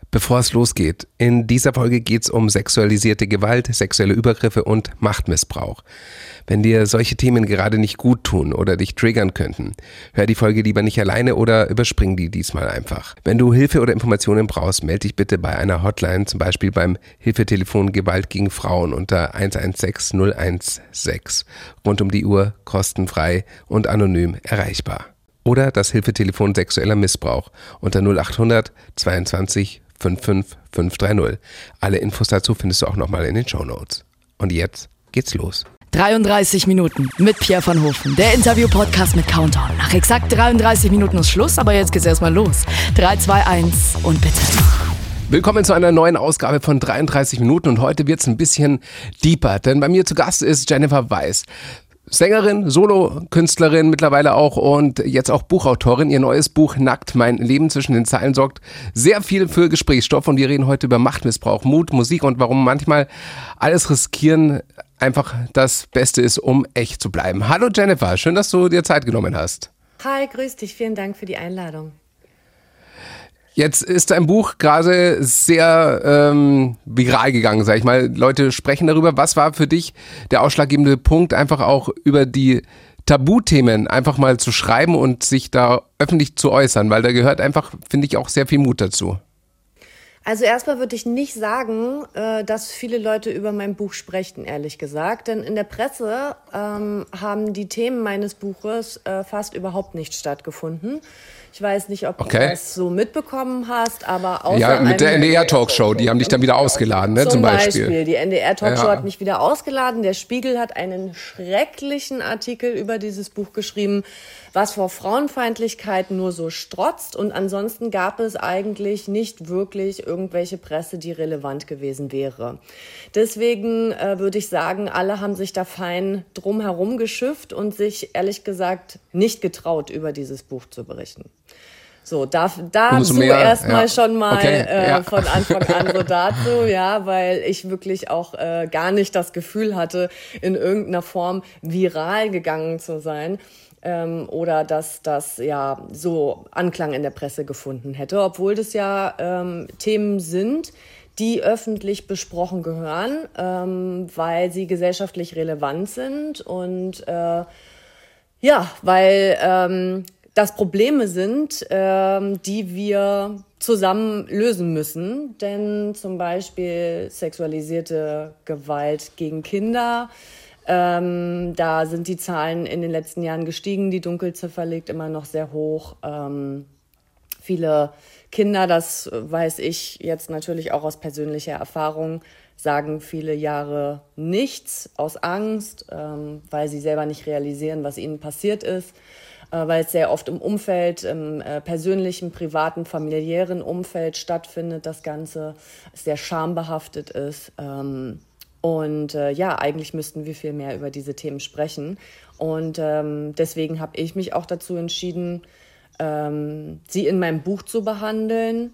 Bevor es losgeht, in dieser Folge geht es um sexualisierte Gewalt, sexuelle Übergriffe und Machtmissbrauch. Wenn dir solche Themen gerade nicht gut tun oder dich triggern könnten, hör die Folge lieber nicht alleine oder überspring die diesmal einfach. Wenn du Hilfe oder Informationen brauchst, melde dich bitte bei einer Hotline, zum Beispiel beim Hilfetelefon Gewalt gegen Frauen unter 116 016. Rund um die Uhr, kostenfrei und anonym erreichbar. Oder das Hilfetelefon sexueller Missbrauch unter 0800 22 55 530. Alle Infos dazu findest du auch nochmal in den Shownotes. Und jetzt geht's los. 33 Minuten mit Pierre van Hofen, der Interview-Podcast mit Countdown. Nach exakt 33 Minuten ist Schluss, aber jetzt geht's erstmal los. 3, 2, 1 und bitte. Willkommen zu einer neuen Ausgabe von 33 Minuten und heute wird's ein bisschen deeper, denn bei mir zu Gast ist Jennifer Weiss. Sängerin, Solo-Künstlerin mittlerweile auch und jetzt auch Buchautorin. Ihr neues Buch Nackt, mein Leben zwischen den Zeilen sorgt sehr viel für Gesprächsstoff und wir reden heute über Machtmissbrauch, Mut, Musik und warum manchmal alles riskieren einfach das Beste ist, um echt zu bleiben. Hallo Jennifer, schön, dass du dir Zeit genommen hast. Hi, grüß dich, vielen Dank für die Einladung. Jetzt ist dein Buch gerade sehr viral gegangen, sag ich mal. Leute sprechen darüber. Was war für dich der ausschlaggebende Punkt, einfach auch über die Tabuthemen einfach mal zu schreiben und sich da öffentlich zu äußern? Weil da gehört einfach, finde ich, auch sehr viel Mut dazu. Also erstmal würde ich nicht sagen, dass viele Leute über mein Buch sprechen, ehrlich gesagt. Denn in der Presse haben die Themen meines Buches fast überhaupt nicht stattgefunden. Ich weiß nicht, ob du das so mitbekommen hast, aber außer ja, mit der NDR-Talkshow, die haben dich dann wieder ausgeladen, ne, zum Beispiel. Die NDR-Talkshow hat mich wieder ausgeladen. Der Spiegel hat einen schrecklichen Artikel über dieses Buch geschrieben, was vor Frauenfeindlichkeit nur so strotzt. Und ansonsten gab es eigentlich nicht wirklich irgendwelche Presse, die relevant gewesen wäre. Deswegen würde ich sagen, alle haben sich da fein drum herum geschifft und sich ehrlich gesagt nicht getraut, über dieses Buch zu berichten. So, dazu erstmal schon mal von Anfang an so dazu, ja, weil ich wirklich auch gar nicht das Gefühl hatte, in irgendeiner Form viral gegangen zu sein. Oder dass das ja so Anklang in der Presse gefunden hätte, obwohl das ja Themen sind, die öffentlich besprochen gehören, weil sie gesellschaftlich relevant sind und weil das Probleme sind, die wir zusammen lösen müssen. Denn zum Beispiel sexualisierte Gewalt gegen Kinder, da sind die Zahlen in den letzten Jahren gestiegen. Die Dunkelziffer liegt immer noch sehr hoch. Viele Kinder, das weiß ich jetzt natürlich auch aus persönlicher Erfahrung, sagen viele Jahre nichts aus Angst, weil sie selber nicht realisieren, was ihnen passiert ist. Weil es sehr oft im Umfeld, im persönlichen, privaten, familiären Umfeld stattfindet, das Ganze sehr schambehaftet ist. Eigentlich müssten wir viel mehr über diese Themen sprechen. Und deswegen habe ich mich auch dazu entschieden, sie in meinem Buch zu behandeln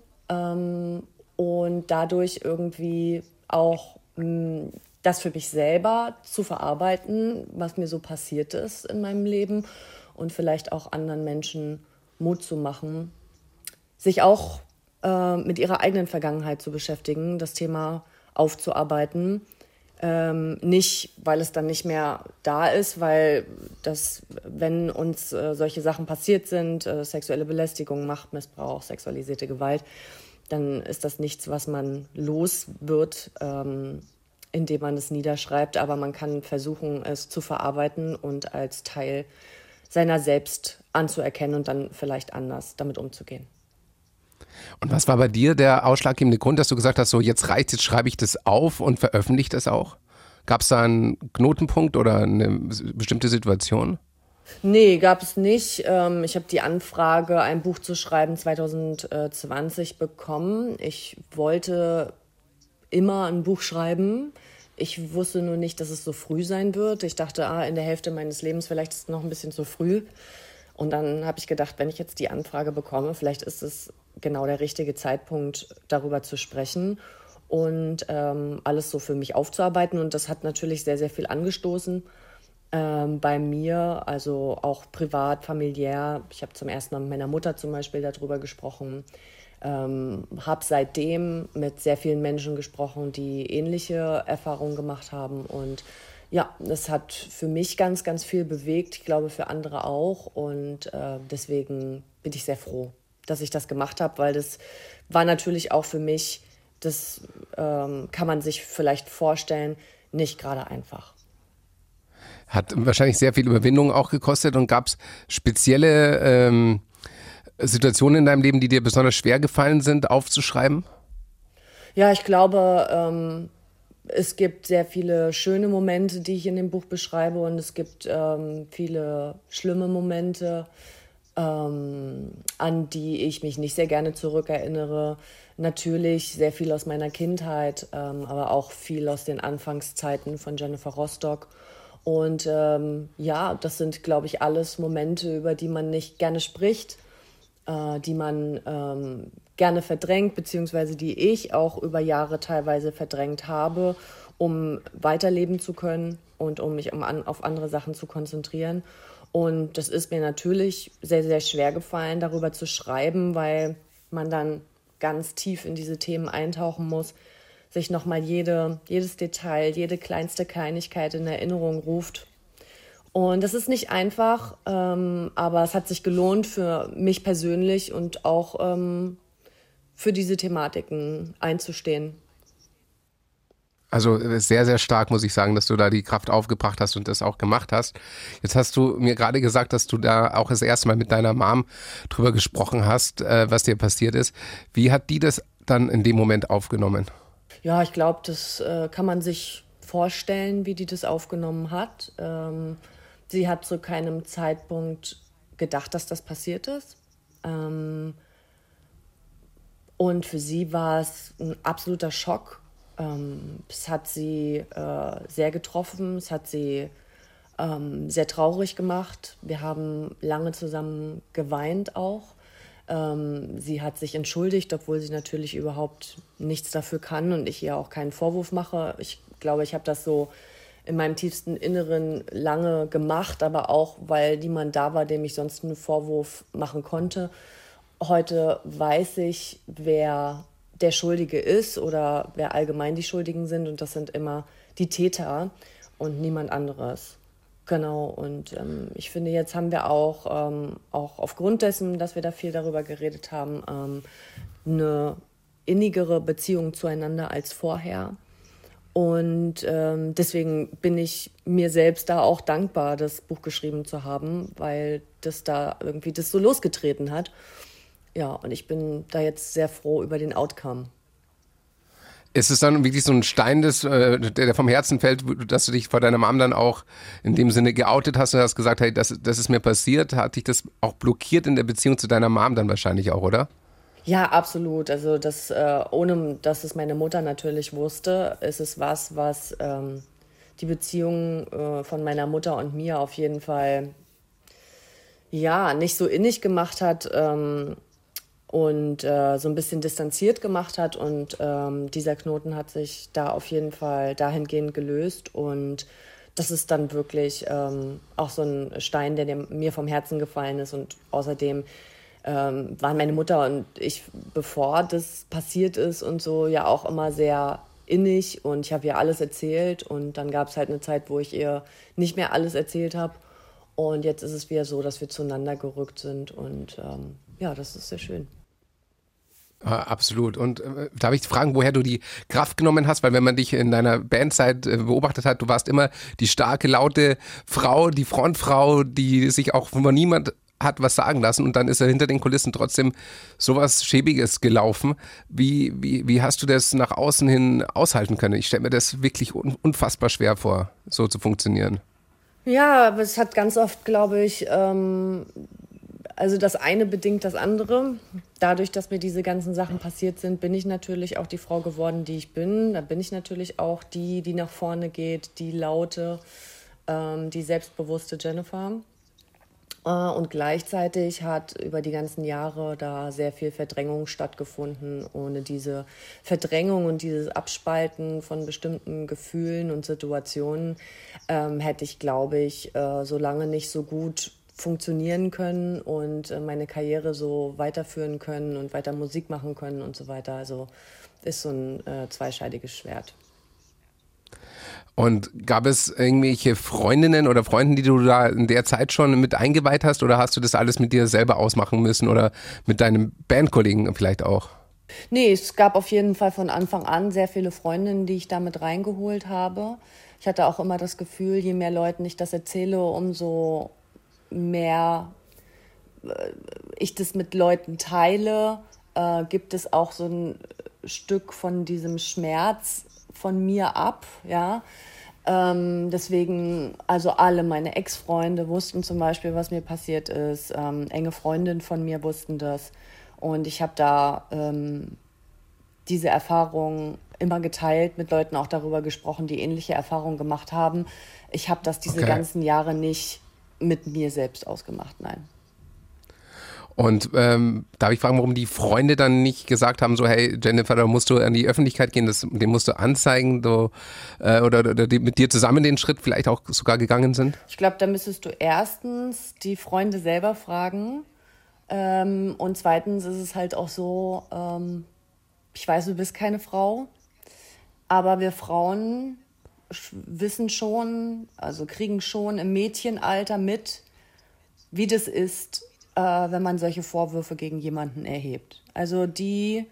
und dadurch irgendwie auch das für mich selber zu verarbeiten, was mir so passiert ist in meinem Leben und vielleicht auch anderen Menschen Mut zu machen, sich auch mit ihrer eigenen Vergangenheit zu beschäftigen, das Thema aufzuarbeiten. Nicht, weil es dann nicht mehr da ist, weil das, wenn uns solche Sachen passiert sind, sexuelle Belästigung, Machtmissbrauch, sexualisierte Gewalt, dann ist das nichts, was man los wird, indem man es niederschreibt, aber man kann versuchen, es zu verarbeiten und als Teil seiner selbst anzuerkennen und dann vielleicht anders damit umzugehen. Und was war bei dir der ausschlaggebende Grund, dass du gesagt hast, so jetzt reicht's, jetzt schreibe ich das auf und veröffentliche das auch? Gab es da einen Knotenpunkt oder eine bestimmte Situation? Nee, gab es nicht. Ich habe die Anfrage, ein Buch zu schreiben, 2020 bekommen. Ich wollte immer ein Buch schreiben. Ich wusste nur nicht, dass es so früh sein wird. Ich dachte, in der Hälfte meines Lebens, vielleicht ist es noch ein bisschen zu früh. Und dann habe ich gedacht, wenn ich jetzt die Anfrage bekomme, vielleicht ist es genau der richtige Zeitpunkt, darüber zu sprechen und alles so für mich aufzuarbeiten. Und das hat natürlich sehr, sehr viel angestoßen bei mir, also auch privat, familiär. Ich habe zum ersten Mal mit meiner Mutter zum Beispiel darüber gesprochen. habe seitdem mit sehr vielen Menschen gesprochen, die ähnliche Erfahrungen gemacht haben. Und ja, das hat für mich ganz, ganz viel bewegt. Ich glaube, für andere auch. Und deswegen bin ich sehr froh, dass ich das gemacht habe, weil das war natürlich auch für mich, das kann man sich vielleicht vorstellen, nicht gerade einfach. Hat wahrscheinlich sehr viel Überwindung auch gekostet. Und gab es spezielle Situationen in deinem Leben, die dir besonders schwer gefallen sind, aufzuschreiben? Ja, ich glaube, es gibt sehr viele schöne Momente, die ich in dem Buch beschreibe, und es gibt viele schlimme Momente, an die ich mich nicht sehr gerne zurückerinnere. Natürlich sehr viel aus meiner Kindheit, aber auch viel aus den Anfangszeiten von Jennifer Rostock. Und ja, das sind, glaube ich, alles Momente, über die man nicht gerne spricht, die man gerne verdrängt, beziehungsweise die ich auch über Jahre teilweise verdrängt habe, um weiterleben zu können und um mich auf andere Sachen zu konzentrieren. Und das ist mir natürlich sehr, sehr schwer gefallen, darüber zu schreiben, weil man dann ganz tief in diese Themen eintauchen muss, sich nochmal jedes Detail, jede kleinste Kleinigkeit in Erinnerung ruft. Und das ist nicht einfach, aber es hat sich gelohnt für mich persönlich und auch für diese Thematiken einzustehen. Also sehr, sehr stark, muss ich sagen, dass du da die Kraft aufgebracht hast und das auch gemacht hast. Jetzt hast du mir gerade gesagt, dass du da auch das erste Mal mit deiner Mom drüber gesprochen hast, was dir passiert ist. Wie hat die das dann in dem Moment aufgenommen? Ja, ich glaube, das kann man sich vorstellen, wie die das aufgenommen hat. Sie hat zu keinem Zeitpunkt gedacht, dass das passiert ist. Und für sie war es ein absoluter Schock. Es hat sie sehr getroffen, es hat sie sehr traurig gemacht. Wir haben lange zusammen geweint auch. Sie hat sich entschuldigt, obwohl sie natürlich überhaupt nichts dafür kann und ich ihr auch keinen Vorwurf mache. Ich glaube, ich habe das so in meinem tiefsten Inneren lange gemacht, aber auch, weil niemand da war, dem ich sonst einen Vorwurf machen konnte. Heute weiß ich, wer der Schuldige ist oder wer allgemein die Schuldigen sind, und das sind immer die Täter und niemand anderes. Genau, und ich finde, jetzt haben wir auch aufgrund dessen, dass wir da viel darüber geredet haben, eine innigere Beziehung zueinander als vorher. Und deswegen bin ich mir selbst da auch dankbar, das Buch geschrieben zu haben, weil das da irgendwie das so losgetreten hat. Ja, und ich bin da jetzt sehr froh über den Outcome. Ist es dann wirklich so ein Stein, der vom Herzen fällt, dass du dich vor deiner Mom dann auch in dem Sinne geoutet hast und hast gesagt, hey, das ist mir passiert? Hat dich das auch blockiert in der Beziehung zu deiner Mom dann wahrscheinlich auch, oder? Ja, absolut. Also das, ohne dass es meine Mutter natürlich wusste, ist es was die Beziehung von meiner Mutter und mir auf jeden Fall ja nicht so innig gemacht hat. Und so ein bisschen distanziert gemacht hat. Und dieser Knoten hat sich da auf jeden Fall dahingehend gelöst. Und das ist dann wirklich auch so ein Stein, der mir vom Herzen gefallen ist. Und außerdem waren meine Mutter und ich, bevor das passiert ist und so, ja auch immer sehr innig. Und ich habe ihr alles erzählt. Und dann gab es halt eine Zeit, wo ich ihr nicht mehr alles erzählt habe. Und jetzt ist es wieder so, dass wir zueinander gerückt sind. Und ja, das ist sehr schön. Absolut. Und darf ich fragen, woher du die Kraft genommen hast? Weil wenn man dich in deiner Bandzeit beobachtet hat, du warst immer die starke, laute Frau, die Frontfrau, die sich auch von niemand hat was sagen lassen. Und dann ist er hinter den Kulissen trotzdem sowas Schäbiges gelaufen. Wie hast du das nach außen hin aushalten können? Ich stelle mir das wirklich unfassbar schwer vor, so zu funktionieren. Ja, aber es hat ganz oft, glaube ich, also das eine bedingt das andere. Dadurch, dass mir diese ganzen Sachen passiert sind, bin ich natürlich auch die Frau geworden, die ich bin. Da bin ich natürlich auch die nach vorne geht, die laute, die selbstbewusste Jennifer. Und gleichzeitig hat über die ganzen Jahre da sehr viel Verdrängung stattgefunden. Ohne diese Verdrängung und dieses Abspalten von bestimmten Gefühlen und Situationen hätte ich, glaube ich, so lange nicht so gut funktionieren können und meine Karriere so weiterführen können und weiter Musik machen können und so weiter. Also ist so ein zweischneidiges Schwert. Und gab es irgendwelche Freundinnen oder Freunden, die du da in der Zeit schon mit eingeweiht hast, oder hast du das alles mit dir selber ausmachen müssen oder mit deinen Bandkollegen vielleicht auch? Nee, es gab auf jeden Fall von Anfang an sehr viele Freundinnen, die ich da mit reingeholt habe. Ich hatte auch immer das Gefühl, je mehr Leuten ich das erzähle, umso mehr ich das mit Leuten teile, gibt es auch so ein Stück von diesem Schmerz von mir ab, ja. Deswegen, also alle meine Ex-Freunde wussten zum Beispiel, was mir passiert ist. Enge Freundinnen von mir wussten das. Und ich habe da diese Erfahrung immer geteilt, mit Leuten auch darüber gesprochen, die ähnliche Erfahrungen gemacht haben. Ich habe das diese ganzen Jahre nicht mit mir selbst ausgemacht, nein. Und darf ich fragen, warum die Freunde dann nicht gesagt haben, so hey Jennifer, da musst du an die Öffentlichkeit gehen, den musst du anzeigen, oder die mit dir zusammen den Schritt vielleicht auch sogar gegangen sind? Ich glaube, da müsstest du erstens die Freunde selber fragen und zweitens ist es halt auch so, ich weiß, du bist keine Frau, aber wir Frauen wissen schon, also kriegen schon im Mädchenalter mit, wie das ist, wenn man solche Vorwürfe gegen jemanden erhebt. Also die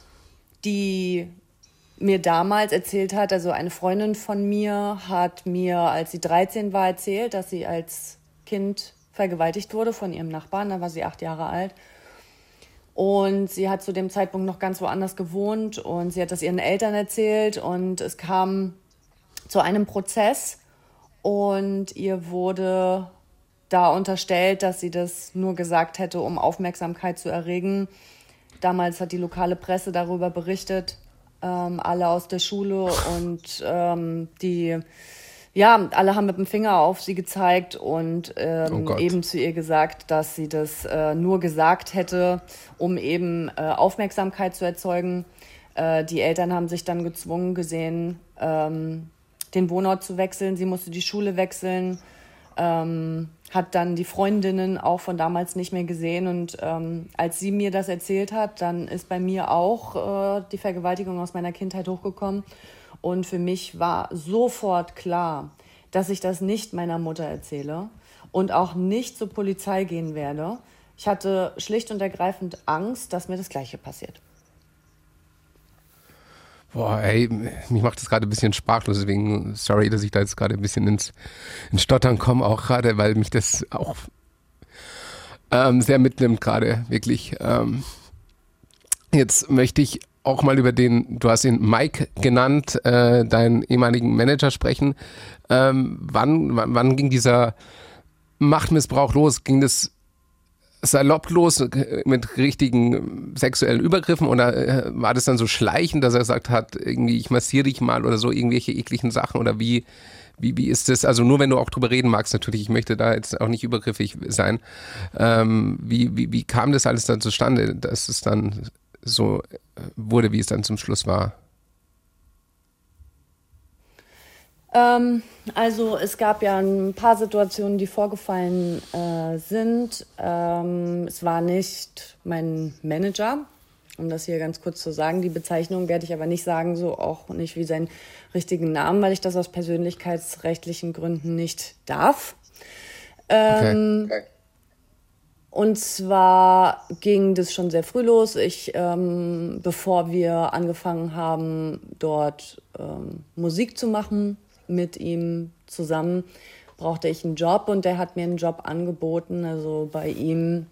mir damals erzählt hat, also eine Freundin von mir hat mir, als sie 13 war, erzählt, dass sie als Kind vergewaltigt wurde von ihrem Nachbarn, da war sie 8 Jahre alt. Und sie hat zu dem Zeitpunkt noch ganz woanders gewohnt und sie hat das ihren Eltern erzählt und es kam zu einem Prozess und ihr wurde da unterstellt, dass sie das nur gesagt hätte, um Aufmerksamkeit zu erregen. Damals hat die lokale Presse darüber berichtet, alle aus der Schule und alle haben mit dem Finger auf sie gezeigt und eben zu ihr gesagt, dass sie das nur gesagt hätte, um eben Aufmerksamkeit zu erzeugen. Die Eltern haben sich dann gezwungen gesehen, den Wohnort zu wechseln. Sie musste die Schule wechseln. Hat dann die Freundinnen auch von damals nicht mehr gesehen und als sie mir das erzählt hat, dann ist bei mir auch die Vergewaltigung aus meiner Kindheit hochgekommen und für mich war sofort klar, dass ich das nicht meiner Mutter erzähle und auch nicht zur Polizei gehen werde. Ich hatte schlicht und ergreifend Angst, dass mir das Gleiche passiert. Boah, ey, mich macht das gerade ein bisschen sprachlos, deswegen sorry, dass ich da jetzt gerade ein bisschen ins Stottern komme, auch gerade, weil mich das auch sehr mitnimmt gerade, wirklich. Jetzt möchte ich auch mal über du hast ihn Mike genannt, deinen ehemaligen Manager sprechen. Wann ging dieser Machtmissbrauch los? Ging das salopp los mit richtigen sexuellen Übergriffen oder war das dann so schleichend, dass er gesagt hat, irgendwie ich massiere dich mal oder so irgendwelche ekligen Sachen oder wie ist das? Also nur wenn du auch drüber reden magst natürlich, ich möchte da jetzt auch nicht übergriffig sein. Wie kam das alles dann zustande, dass es dann so wurde, wie es dann zum Schluss war? Also es gab ja ein paar Situationen, die vorgefallen sind. Es war nicht mein Manager, um das hier ganz kurz zu sagen. Die Bezeichnung werde ich aber nicht sagen, so auch nicht wie seinen richtigen Namen, weil ich das aus persönlichkeitsrechtlichen Gründen nicht darf. Okay. Und zwar ging das schon sehr früh los. Bevor wir angefangen haben, dort Musik zu machen, mit ihm zusammen, brauchte ich einen Job und der hat mir einen Job angeboten, also bei ihm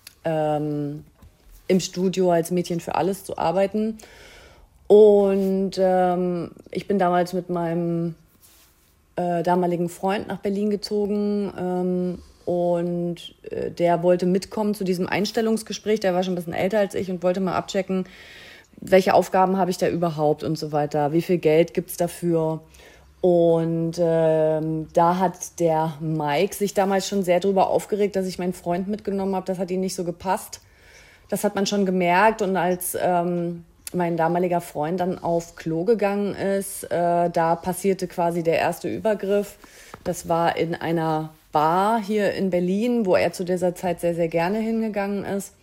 im Studio als Mädchen für alles zu arbeiten. Und ich bin damals mit meinem damaligen Freund nach Berlin gezogen und der wollte mitkommen zu diesem Einstellungsgespräch, der war schon ein bisschen älter als ich und wollte mal abchecken, welche Aufgaben habe ich da überhaupt und so weiter, wie viel Geld gibt es dafür. Und da hat der Mike sich damals schon sehr darüber aufgeregt, dass ich meinen Freund mitgenommen habe. Das hat ihm nicht so gepasst. Das hat man schon gemerkt. Und als mein damaliger Freund dann auf Klo gegangen ist, da passierte quasi der erste Übergriff. Das war in einer Bar hier in Berlin, wo er zu dieser Zeit sehr, sehr gerne hingegangen ist.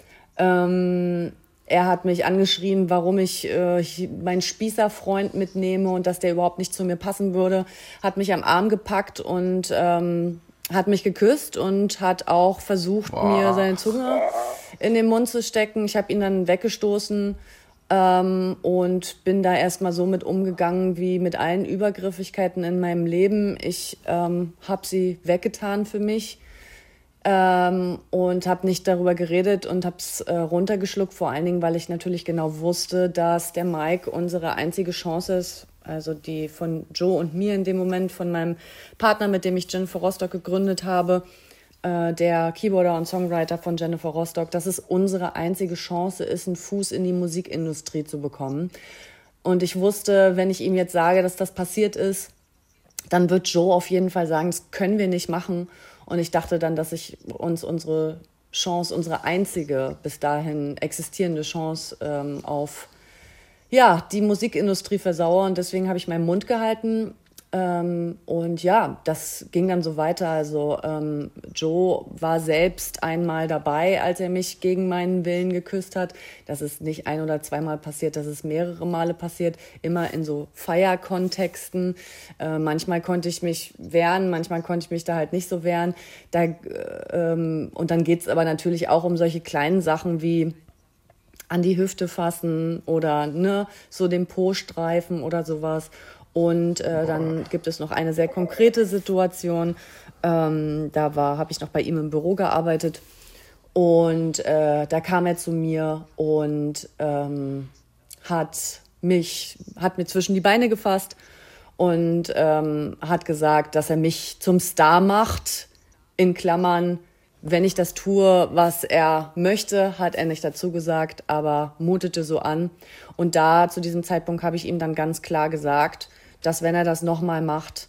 Er hat mich angeschrien, warum ich meinen Spießerfreund mitnehme und dass der überhaupt nicht zu mir passen würde. Hat mich am Arm gepackt und hat mich geküsst und hat auch versucht, mir seine Zunge in den Mund zu stecken. Ich habe ihn dann weggestoßen und bin da erstmal so mit umgegangen wie mit allen Übergriffigkeiten in meinem Leben. Ich habe sie weggetan für mich. Und habe nicht darüber geredet und habe es runtergeschluckt, vor allen Dingen, weil ich natürlich genau wusste, dass der Mike unsere einzige Chance ist, also die von Joe und mir in dem Moment, von meinem Partner, mit dem ich Jennifer Rostock gegründet habe, der Keyboarder und Songwriter von Jennifer Rostock, dass es unsere einzige Chance ist, einen Fuß in die Musikindustrie zu bekommen. Und ich wusste, wenn ich ihm jetzt sage, dass das passiert ist, dann wird Joe auf jeden Fall sagen, das können wir nicht machen. Und ich dachte dann, dass ich uns unsere Chance, unsere einzige bis dahin existierende Chance auf die Musikindustrie versauere. Und deswegen habe ich meinen Mund gehalten. Und ja, das ging dann so weiter. Also Joe war selbst einmal dabei, als er mich gegen meinen Willen geküsst hat. Das ist nicht ein- oder zweimal passiert, das ist mehrere Male passiert. Immer in so Feierkontexten. Manchmal konnte ich mich wehren, manchmal konnte ich mich da halt nicht so wehren. Und dann geht's aber natürlich auch um solche kleinen Sachen wie an die Hüfte fassen oder so den Po streifen oder sowas. Und dann gibt es noch eine sehr konkrete Situation. Habe ich noch bei ihm im Büro gearbeitet. Und da kam er zu mir und hat mir zwischen die Beine gefasst und hat gesagt, dass er mich zum Star macht, in Klammern. Wenn ich das tue, was er möchte, hat er nicht dazu gesagt, aber mutete so an. Und zu diesem Zeitpunkt habe ich ihm dann ganz klar gesagt, dass wenn er das nochmal macht,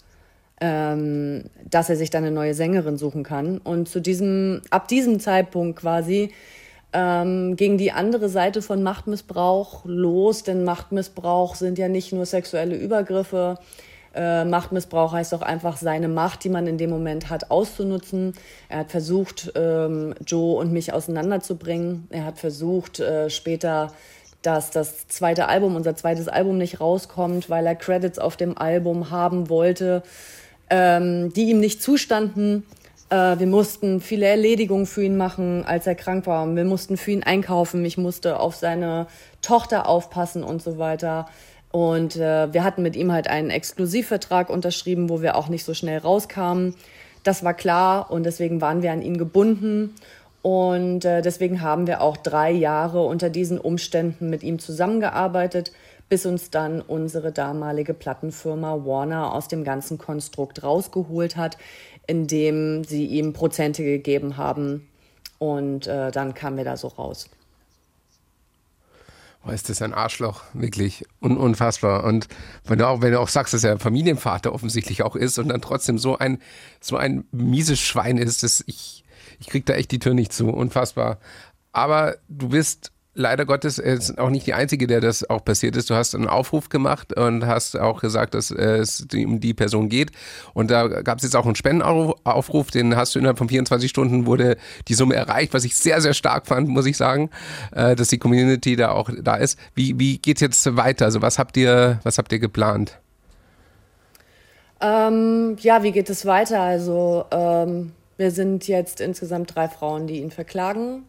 dass er sich dann eine neue Sängerin suchen kann. Und ab diesem Zeitpunkt quasi ging die andere Seite von Machtmissbrauch los, denn Machtmissbrauch sind ja nicht nur sexuelle Übergriffe. Machtmissbrauch heißt auch einfach, seine Macht, die man in dem Moment hat, auszunutzen. Er hat versucht, Joe und mich auseinanderzubringen. Er hat versucht, später, dass unser zweites Album nicht rauskommt, weil er Credits auf dem Album haben wollte, die ihm nicht zustanden. Wir mussten viele Erledigungen für ihn machen, als er krank war. Wir mussten für ihn einkaufen. Ich musste auf seine Tochter aufpassen und so weiter. Und wir hatten mit ihm halt einen Exklusivvertrag unterschrieben, wo wir auch nicht so schnell rauskamen. Das war klar und deswegen waren wir an ihn gebunden. Und deswegen haben wir auch 3 Jahre unter diesen Umständen mit ihm zusammengearbeitet, bis uns dann unsere damalige Plattenfirma Warner aus dem ganzen Konstrukt rausgeholt hat, indem sie ihm Prozente gegeben haben. Und dann kamen wir da so raus. Oh, ist das ein Arschloch, wirklich unfassbar. Und wenn du auch sagst, dass er Familienvater offensichtlich auch ist und dann trotzdem so ein mieses Schwein ist, ich krieg da echt die Tür nicht zu, unfassbar. Aber du bist leider Gottes jetzt auch nicht die Einzige, der das auch passiert ist. Du hast einen Aufruf gemacht und hast auch gesagt, dass es um die Person geht. Und da gab es jetzt auch einen Spendenaufruf, den hast du innerhalb von 24 Stunden wurde die Summe erreicht, was ich sehr, sehr stark fand, muss ich sagen, dass die Community da auch da ist. Wie geht's jetzt weiter? Also was habt ihr geplant? Wie geht es weiter? Also wir sind jetzt insgesamt 3 Frauen, die ihn verklagen.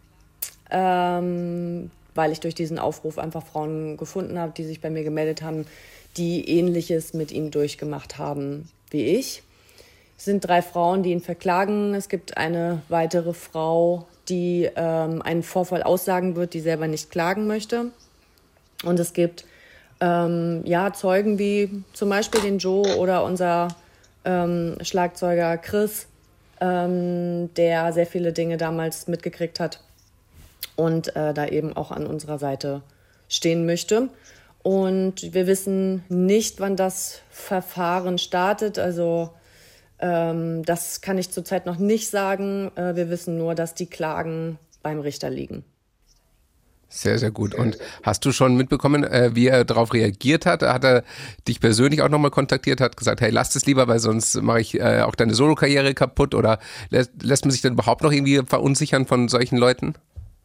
Weil ich durch diesen Aufruf einfach Frauen gefunden habe, die sich bei mir gemeldet haben, die Ähnliches mit ihm durchgemacht haben wie ich. Es sind 3 Frauen, die ihn verklagen. Es gibt eine weitere Frau, die einen Vorfall aussagen wird, die selber nicht klagen möchte. Und es gibt Zeugen wie zum Beispiel den Joe oder unser Schlagzeuger Chris, der sehr viele Dinge damals mitgekriegt hat und da eben auch an unserer Seite stehen möchte. Und wir wissen nicht, wann das Verfahren startet. Also das kann ich zurzeit noch nicht sagen. Wir wissen nur, dass die Klagen beim Richter liegen. Sehr, sehr gut. Und hast du schon mitbekommen, wie er darauf reagiert hat? Hat er dich persönlich auch nochmal kontaktiert, hat gesagt, hey, lass es lieber, weil sonst mache ich auch deine Solo-Karriere kaputt? Oder lässt man sich denn überhaupt noch irgendwie verunsichern von solchen Leuten?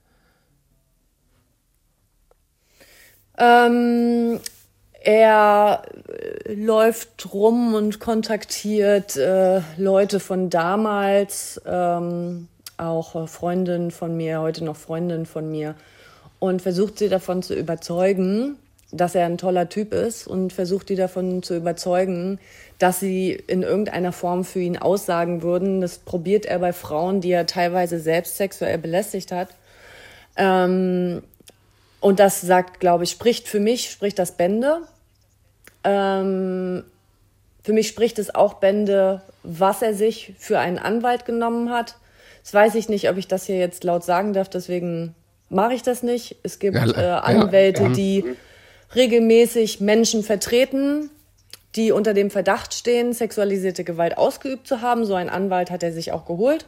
Er läuft rum und kontaktiert Leute von damals, auch Freundinnen von mir, heute noch Freundinnen von mir, und versucht sie davon zu überzeugen, dass er ein toller Typ ist, und versucht die davon zu überzeugen, dass sie in irgendeiner Form für ihn aussagen würden. Das probiert er bei Frauen, die er teilweise selbst sexuell belästigt hat. Und das sagt, glaube ich, spricht das Bände. Für mich spricht es auch Bände, was er sich für einen Anwalt genommen hat. Das weiß ich nicht, ob ich das hier jetzt laut sagen darf, deswegen mache ich das nicht. Es gibt Anwälte, die regelmäßig Menschen vertreten, die unter dem Verdacht stehen, sexualisierte Gewalt ausgeübt zu haben. So einen Anwalt hat er sich auch geholt.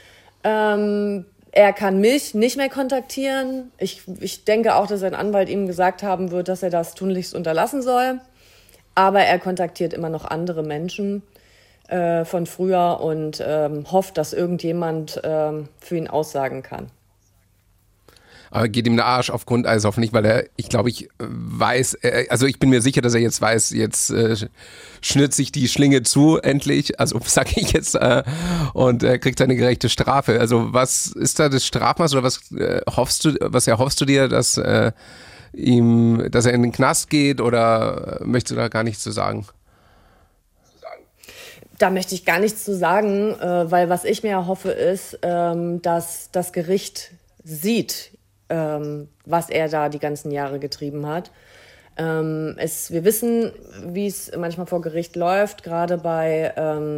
Er kann mich nicht mehr kontaktieren. Ich denke auch, dass sein Anwalt ihm gesagt haben wird, dass er das tunlichst unterlassen soll. Aber er kontaktiert immer noch andere Menschen von früher und hofft, dass irgendjemand für ihn aussagen kann. Aber geht ihm der Arsch auf Grundeis hoffentlich, weil ich weiß, also ich bin mir sicher, dass er jetzt weiß, jetzt schnürt sich die Schlinge zu, endlich, also sag ich jetzt, und kriegt seine gerechte Strafe. Also was ist da das Strafmaß oder was erhoffst du dir, dass er in den Knast geht, oder möchtest du da gar nichts zu sagen? Da möchte ich gar nichts zu sagen, weil was ich mir erhoffe ist, dass das Gericht sieht, was er da die ganzen Jahre getrieben hat. Wir wissen, wie es manchmal vor Gericht läuft, gerade bei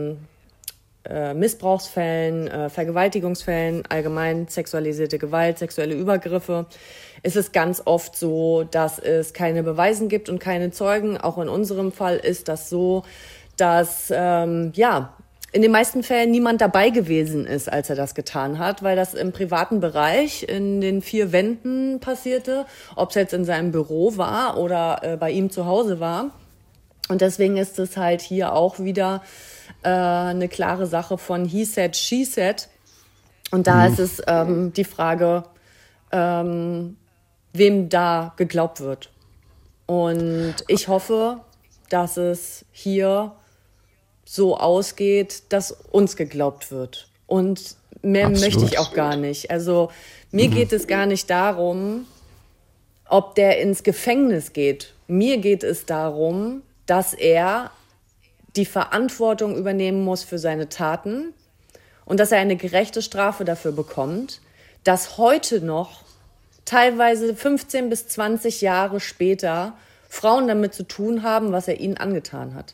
Missbrauchsfällen, Vergewaltigungsfällen, allgemein sexualisierte Gewalt, sexuelle Übergriffe, ist es ganz oft so, dass es keine Beweisen gibt und keine Zeugen. Auch in unserem Fall ist das so, dass in den meisten Fällen niemand dabei gewesen ist, als er das getan hat, weil das im privaten Bereich in den 4 Wänden passierte, ob es jetzt in seinem Büro war oder bei ihm zu Hause war. Und deswegen ist es halt hier auch wieder eine klare Sache von he said, she said. Und da ist es die Frage, wem da geglaubt wird. Und ich hoffe, dass es hier so ausgeht, dass uns geglaubt wird. Und mehr Absolut. möchte ich auch gar nicht. Also mir geht es gar nicht darum, ob der ins Gefängnis geht. Mir geht es darum, dass er die Verantwortung übernehmen muss für seine Taten und dass er eine gerechte Strafe dafür bekommt, dass heute noch, teilweise 15 bis 20 Jahre später, Frauen damit zu tun haben, was er ihnen angetan hat.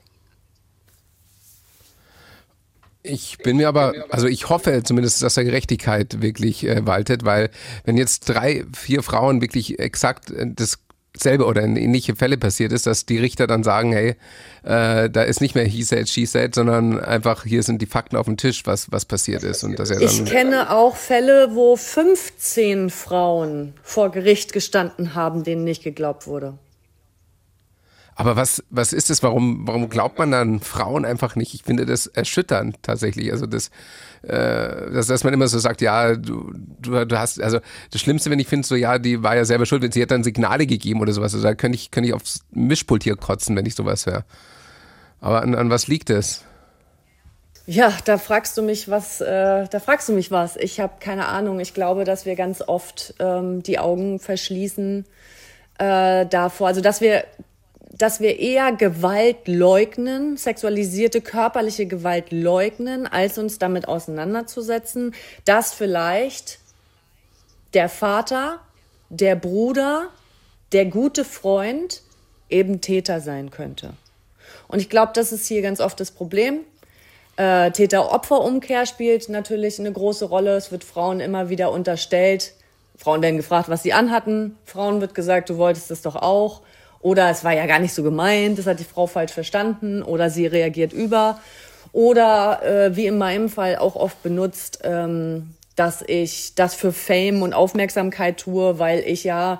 Ich hoffe zumindest, dass da Gerechtigkeit wirklich waltet, weil wenn jetzt 3, 4 Frauen wirklich exakt dasselbe oder in ähnliche Fälle passiert ist, dass die Richter dann sagen, hey, da ist nicht mehr he said, she said, sondern einfach hier sind die Fakten auf dem Tisch, was passiert ist. Und dass er dann ich kenne auch Fälle, wo 15 Frauen vor Gericht gestanden haben, denen nicht geglaubt wurde. Aber was ist es? Warum glaubt man dann Frauen einfach nicht? Ich finde das erschütternd tatsächlich. Also dass man immer so sagt, ja, du hast, also das Schlimmste, wenn ich finde, so ja, die war ja selber schuld, wenn sie hat dann Signale gegeben oder sowas. Also da könnte ich aufs Mischpult hier kotzen, wenn ich sowas höre. Aber an was liegt es? Ja, da fragst du mich was. Ich habe keine Ahnung. Ich glaube, dass wir ganz oft die Augen verschließen davor. Also dass wir eher Gewalt leugnen, sexualisierte körperliche Gewalt leugnen, als uns damit auseinanderzusetzen, dass vielleicht der Vater, der Bruder, der gute Freund eben Täter sein könnte. Und ich glaube, das ist hier ganz oft das Problem. Täter-Opfer-Umkehr spielt natürlich eine große Rolle. Es wird Frauen immer wieder unterstellt. Frauen werden gefragt, was sie anhatten. Frauen wird gesagt, du wolltest das doch auch. Oder es war ja gar nicht so gemeint, das hat die Frau falsch verstanden. Oder sie reagiert über. Oder wie in meinem Fall auch oft benutzt, dass ich das für Fame und Aufmerksamkeit tue, weil ich ja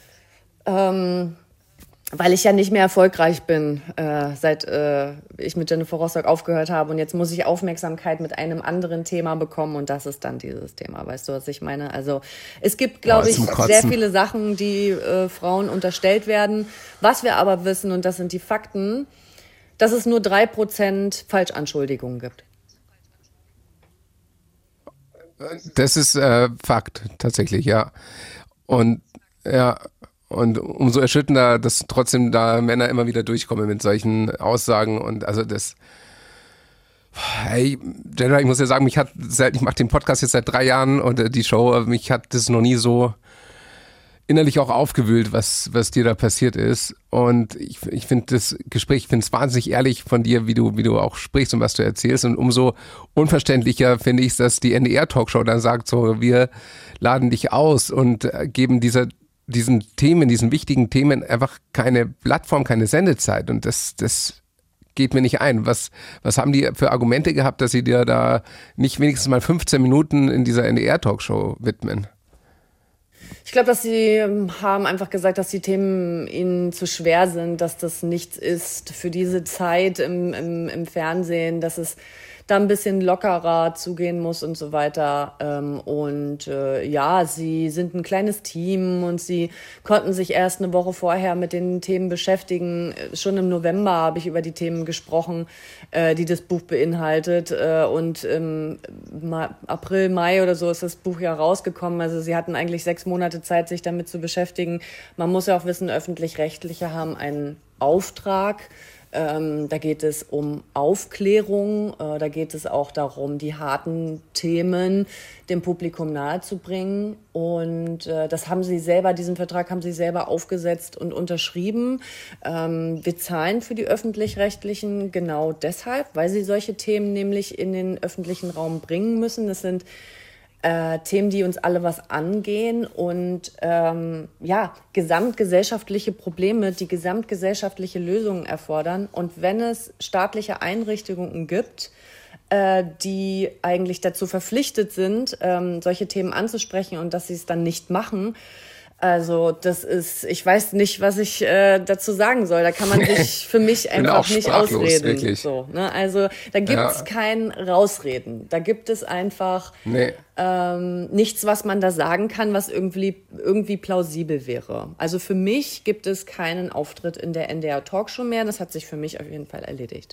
nicht mehr erfolgreich bin, seit ich mit Jennifer Rostock aufgehört habe. Und jetzt muss ich Aufmerksamkeit mit einem anderen Thema bekommen. Und das ist dann dieses Thema. Weißt du, was ich meine? Also es gibt, glaube ich, sehr viele Sachen, die Frauen unterstellt werden. Was wir aber wissen, und das sind die Fakten, dass es nur 3% Falschanschuldigungen gibt. Das ist Fakt, tatsächlich, ja. Und umso erschütternder, dass trotzdem da Männer immer wieder durchkommen mit solchen Aussagen. Und also das, hey, Jenna, ich muss ja sagen, ich mache den Podcast jetzt seit 3 Jahren und die Show, mich hat das noch nie so innerlich auch aufgewühlt, was dir da passiert ist. Und ich finde das Gespräch, ich finde es wahnsinnig ehrlich von dir, wie du auch sprichst und was du erzählst. Und umso unverständlicher finde ich es, dass die NDR-Talkshow dann sagt, so, wir laden dich aus und geben diesen wichtigen Themen einfach keine Plattform, keine Sendezeit. Und das geht mir nicht ein. Was haben die für Argumente gehabt, dass sie dir da nicht wenigstens mal 15 Minuten in dieser NDR-Talkshow widmen? Ich glaube, dass sie haben einfach gesagt, dass die Themen ihnen zu schwer sind, dass das nichts ist für diese Zeit im Fernsehen, dass es da ein bisschen lockerer zugehen muss und so weiter. Ja, sie sind ein kleines Team und sie konnten sich erst eine Woche vorher mit den Themen beschäftigen. Schon im November habe ich über die Themen gesprochen, die das Buch beinhaltet. Und im April, Mai oder so ist das Buch ja rausgekommen. Also sie hatten eigentlich 6 Monate Zeit, sich damit zu beschäftigen. Man muss ja auch wissen, Öffentlich-Rechtliche haben einen Auftrag. Da geht es um Aufklärung, da geht es auch darum, die harten Themen dem Publikum nahezubringen. Und diesen Vertrag haben sie selber aufgesetzt und unterschrieben. Wir zahlen für die Öffentlich-Rechtlichen genau deshalb, weil sie solche Themen nämlich in den öffentlichen Raum bringen müssen. Das sind Themen, die uns alle was angehen und gesamtgesellschaftliche Probleme, die gesamtgesellschaftliche Lösungen erfordern. Und wenn es staatliche Einrichtungen gibt, die eigentlich dazu verpflichtet sind, solche Themen anzusprechen und dass sie es dann nicht machen, also ich weiß nicht, was ich dazu sagen soll. Da kann man sich für mich einfach nicht ausreden. So, ne? Also da gibt es kein Rausreden. Da gibt es einfach nichts, was man da sagen kann, was irgendwie plausibel wäre. Also für mich gibt es keinen Auftritt in der NDR Talkshow mehr. Das hat sich für mich auf jeden Fall erledigt.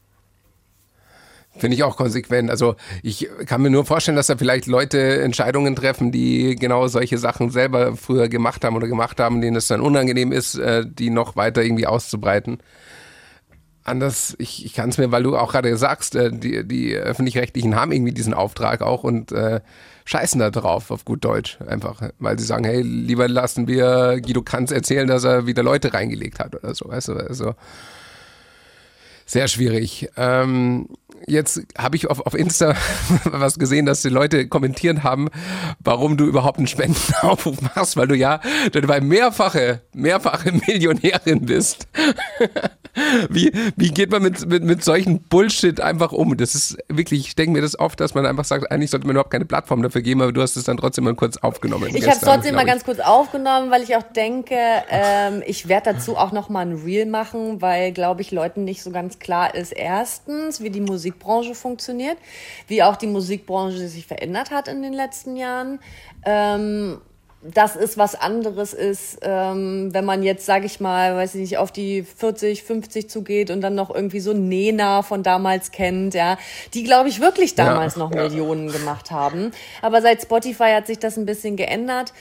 Finde ich auch konsequent. Also ich kann mir nur vorstellen, dass da vielleicht Leute Entscheidungen treffen, die genau solche Sachen selber früher gemacht haben, denen es dann unangenehm ist, die noch weiter irgendwie auszubreiten. Anders, ich kann es mir, weil du auch gerade sagst, die Öffentlich-Rechtlichen haben irgendwie diesen Auftrag auch und scheißen da drauf, auf gut Deutsch. Einfach, weil sie sagen, hey, lieber lassen wir Guido Kanz erzählen, dass er wieder Leute reingelegt hat oder so, weißt du, also sehr schwierig. Jetzt habe ich auf Insta was gesehen, dass die Leute kommentiert haben, warum du überhaupt einen Spendenaufruf machst, weil du ja mehrfache Millionärin bist. Wie geht man mit solchen Bullshit einfach um? Das ist wirklich, ich denke mir das oft, dass man einfach sagt, eigentlich sollte man überhaupt keine Plattform dafür geben, aber du hast es dann trotzdem mal kurz aufgenommen. Ich habe es trotzdem mal ganz kurz aufgenommen, weil ich auch denke, ich werde dazu auch noch mal ein Reel machen, weil, glaube ich, Leuten nicht so ganz klar ist, erstens, wie die Musikbranche funktioniert, wie auch die Musikbranche sich verändert hat in den letzten Jahren. Dass es was anderes ist, wenn man jetzt, sage ich mal, weiß ich nicht, auf die 40, 50 zugeht und dann noch irgendwie so Nena von damals kennt, ja, die, glaube ich, wirklich damals noch Millionen gemacht haben. Aber seit Spotify hat sich das ein bisschen geändert.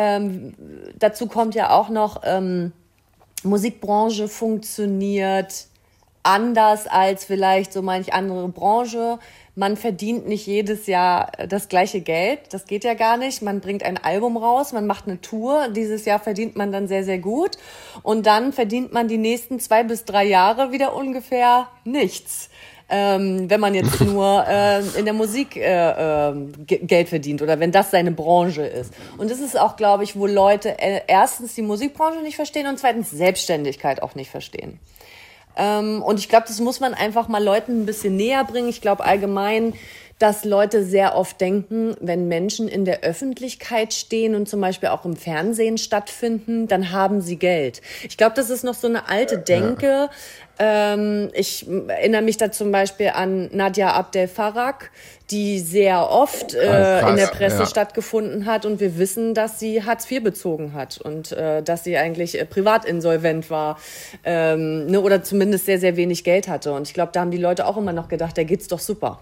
Dazu kommt ja auch noch, Musikbranche funktioniert anders als vielleicht so manch andere Branche. Man verdient nicht jedes Jahr das gleiche Geld. Das geht ja gar nicht. Man bringt ein Album raus, man macht eine Tour. Dieses Jahr verdient man dann sehr, sehr gut. Und dann verdient man die nächsten 2 bis 3 Jahre wieder ungefähr nichts. Wenn man jetzt nur in der Musik Geld verdient oder wenn das seine Branche ist. Und das ist auch, glaube ich, wo Leute erstens die Musikbranche nicht verstehen und zweitens Selbstständigkeit auch nicht verstehen. Und ich glaube, das muss man einfach mal Leuten ein bisschen näher bringen. Ich glaube allgemein, dass Leute sehr oft denken, wenn Menschen in der Öffentlichkeit stehen und zum Beispiel auch im Fernsehen stattfinden, dann haben sie Geld. Ich glaube, das ist noch so eine alte Denke. Ich erinnere mich da zum Beispiel an Nadia Abdel Farag, die sehr oft in der Presse stattgefunden hat, und wir wissen, dass sie Hartz IV bezogen hat und dass sie eigentlich privat insolvent war, oder zumindest sehr, sehr wenig Geld hatte. Und ich glaube, da haben die Leute auch immer noch gedacht, der geht's doch super.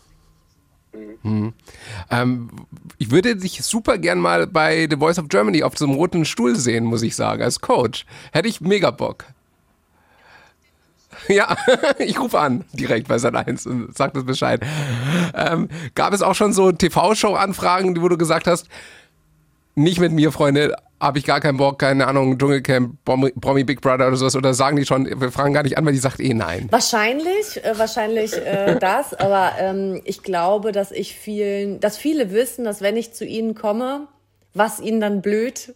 Ich würde dich super gern mal bei The Voice of Germany auf so einem roten Stuhl sehen, muss ich sagen, als Coach. Hätte ich mega Bock. Ja, ich rufe an, direkt bei Sat.1 und sag das Bescheid. Gab es auch schon so TV-Show-Anfragen, wo du gesagt hast, nicht mit mir, Freunde, habe ich gar keinen Bock, keine Ahnung, Dschungelcamp, Promi Big Brother oder sowas, oder sagen die schon, wir fragen gar nicht an, weil die sagt nein? Wahrscheinlich das, aber ich glaube, dass viele wissen, dass wenn ich zu ihnen komme, was ihnen dann blüht.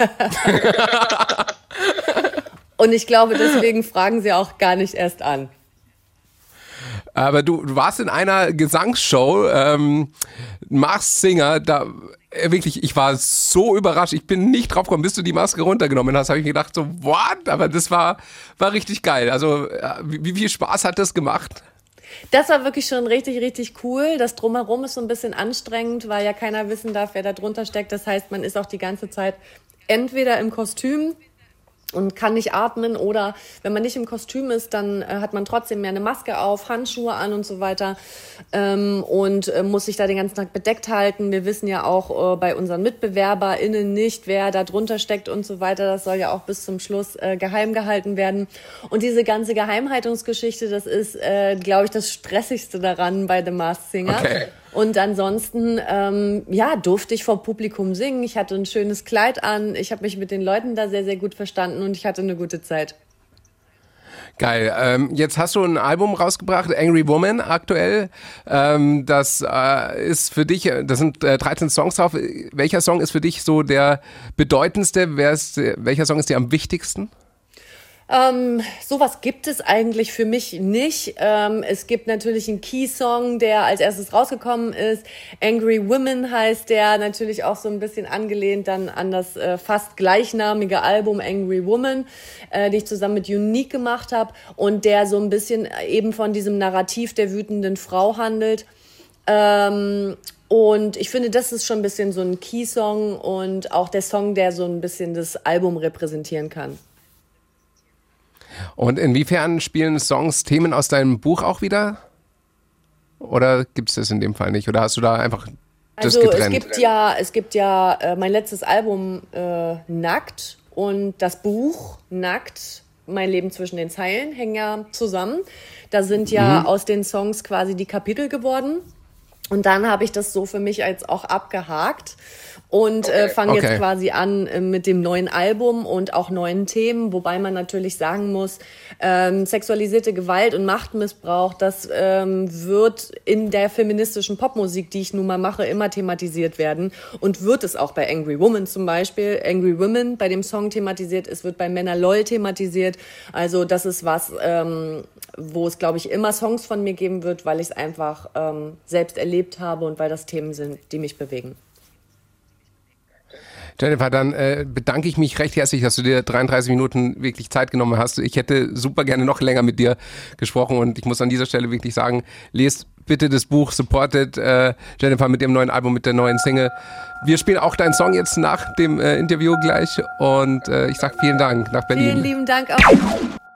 Und ich glaube, deswegen fragen sie auch gar nicht erst an. Aber du warst in einer Gesangsshow, Masked Singer, da wirklich, ich war so überrascht, ich bin nicht drauf gekommen, bis du die Maske runtergenommen hast, habe ich gedacht so, what? Aber das war richtig geil. Also wie viel Spaß hat das gemacht? Das war wirklich schon richtig, richtig cool. Das Drumherum ist so ein bisschen anstrengend, weil ja keiner wissen darf, wer da drunter steckt. Das heißt, man ist auch die ganze Zeit entweder im Kostüm und kann nicht atmen, oder wenn man nicht im Kostüm ist, dann hat man trotzdem mehr eine Maske auf, Handschuhe an und so weiter, und muss sich da den ganzen Tag bedeckt halten. Wir wissen ja auch bei unseren MitbewerberInnen nicht, wer da drunter steckt und so weiter. Das soll ja auch bis zum Schluss geheim gehalten werden. Und diese ganze Geheimhaltungsgeschichte, das ist, glaube ich, das Stressigste daran bei The Masked Singer. Okay. Und ansonsten, durfte ich vor Publikum singen. Ich hatte ein schönes Kleid an. Ich habe mich mit den Leuten da sehr, sehr gut verstanden und ich hatte eine gute Zeit. Geil. Jetzt hast du ein Album rausgebracht, Angry Woman, aktuell. Das ist für dich, das sind 13 Songs drauf. Welcher Song ist für dich so der bedeutendste? Welcher Song ist dir am wichtigsten? Sowas gibt es eigentlich für mich nicht. Es gibt natürlich einen Key-Song, der als erstes rausgekommen ist. Angry Women heißt der, natürlich auch so ein bisschen angelehnt dann an das fast gleichnamige Album Angry Woman, den ich zusammen mit Unique gemacht habe, und der so ein bisschen eben von diesem Narrativ der wütenden Frau handelt. Und ich finde, das ist schon ein bisschen so ein Key-Song und auch der Song, der so ein bisschen das Album repräsentieren kann. Und inwiefern spielen Songs Themen aus deinem Buch auch wieder? Oder gibt es das in dem Fall nicht? Oder hast du da einfach das getrennt? Es gibt ja mein letztes Album Nackt und das Buch Nackt, mein Leben zwischen den Zeilen, hängen ja zusammen. Da sind ja aus den Songs quasi die Kapitel geworden. Und dann habe ich das so für mich als auch abgehakt. Und fange jetzt quasi an mit dem neuen Album und auch neuen Themen, wobei man natürlich sagen muss, sexualisierte Gewalt und Machtmissbrauch, das wird in der feministischen Popmusik, die ich nun mal mache, immer thematisiert werden, und wird es auch bei Angry Woman zum Beispiel. Angry Women bei dem Song thematisiert, es wird bei Männer LOL thematisiert. Also das ist was, wo es, glaube ich, immer Songs von mir geben wird, weil ich es einfach selbst erlebt habe und weil das Themen sind, die mich bewegen. Jennifer, dann bedanke ich mich recht herzlich, dass du dir 33 Minuten wirklich Zeit genommen hast. Ich hätte super gerne noch länger mit dir gesprochen, und ich muss an dieser Stelle wirklich sagen, lest bitte das Buch, supportet Jennifer mit dem neuen Album, mit der neuen Single. Wir spielen auch deinen Song jetzt nach dem Interview gleich, und ich sage vielen Dank nach Berlin. Vielen lieben Dank auch.